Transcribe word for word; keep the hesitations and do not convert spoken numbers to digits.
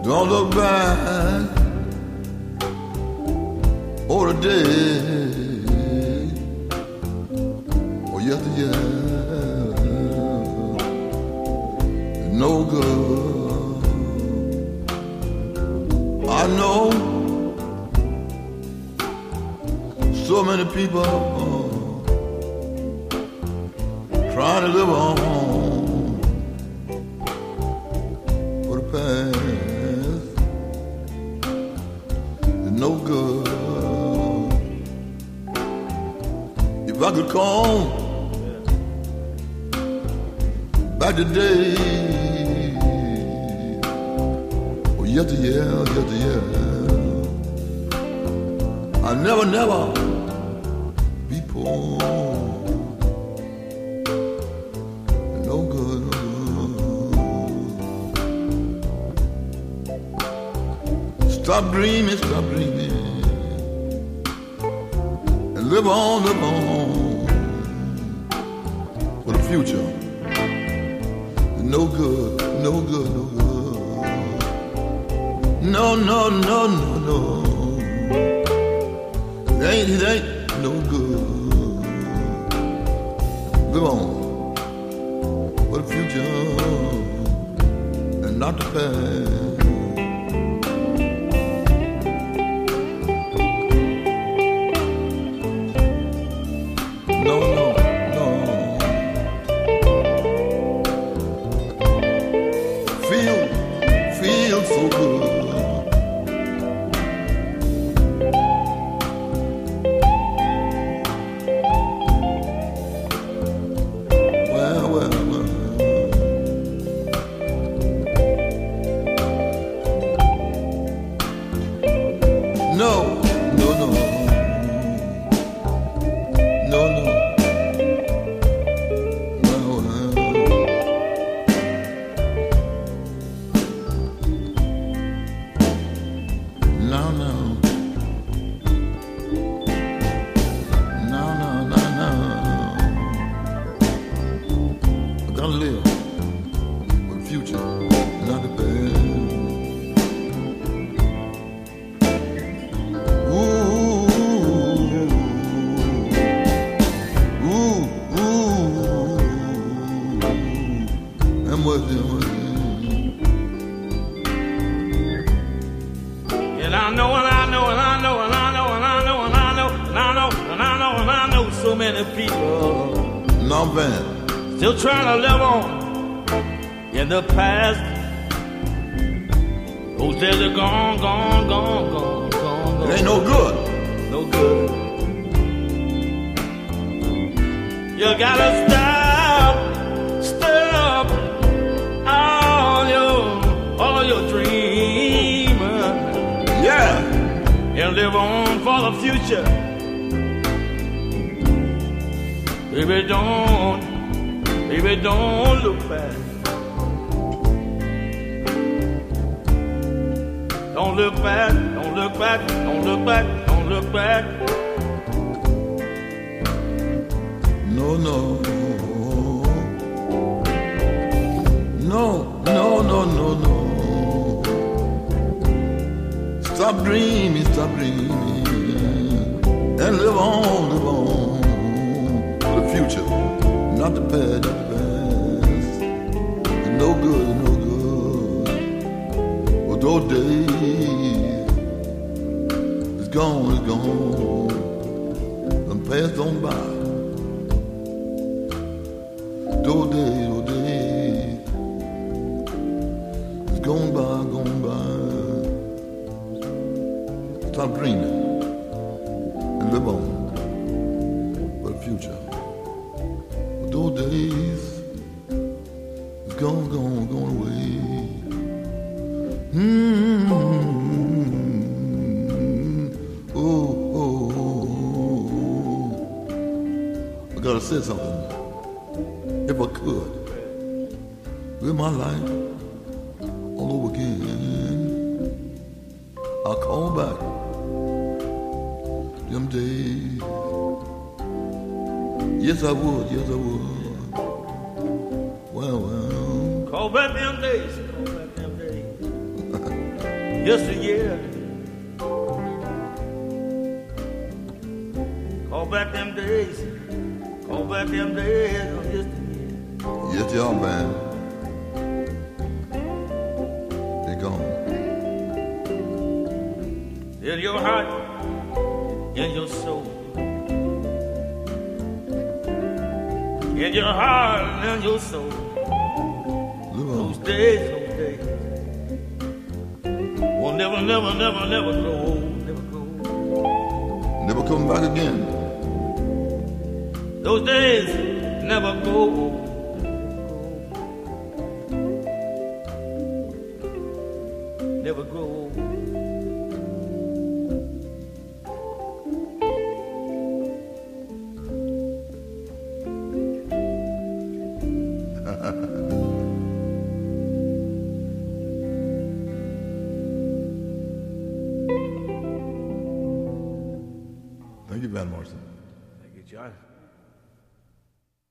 Don't look back over the day or yesterday. It's no good. I know so many people trying to live on for the past. It's no good. If I could come back today, oh yesteryear, yesteryear, I never, never be poor. No good, no good. Stop dreaming, stop dreaming, and live on, live on for the future. No good, no good, no good. No, no, no, no, no. It ain't, it ain't no good. Live on for the future and not the past. No, no, no. Feel, feel so good. Still trying to live on in the past. Those days are gone, gone, gone, gone, gone. It ain't no good. No good. You gotta stop, stop all your, all your dreaming. Yeah. And live on for the future. Baby, don't. Baby, don't look back. Don't look back, don't look back, don't look back, don't look back. No, no. No, no, no, no, no. Stop dreaming, stop dreaming. And live on, live on for the future. Not the bad, not the best. No good, no good. Well, those days, it's gone, it's gone. Them passed on by. Those days, those days, it's gone by, gone by. Stop dreaming and live on for the future. Those days is gone, gone, gone away. Mm-hmm. Oh, oh, oh. I gotta say something. If I could, live my life all over again, I'll call back them days. Yes, I would. Yes, I would. Well, well. Call back them days. Call back them days. yesteryear. Call back them days, call back them days of yesteryear. Yes, y'all, man. They're gone. In your heart, in your soul, in your heart and your soul. Live on. Those days, those days will never, never, never, never grow old, never grow old. Never come back again. Those days never grow old. Never grow old. Thank you, Van Morrison. Thank you, John.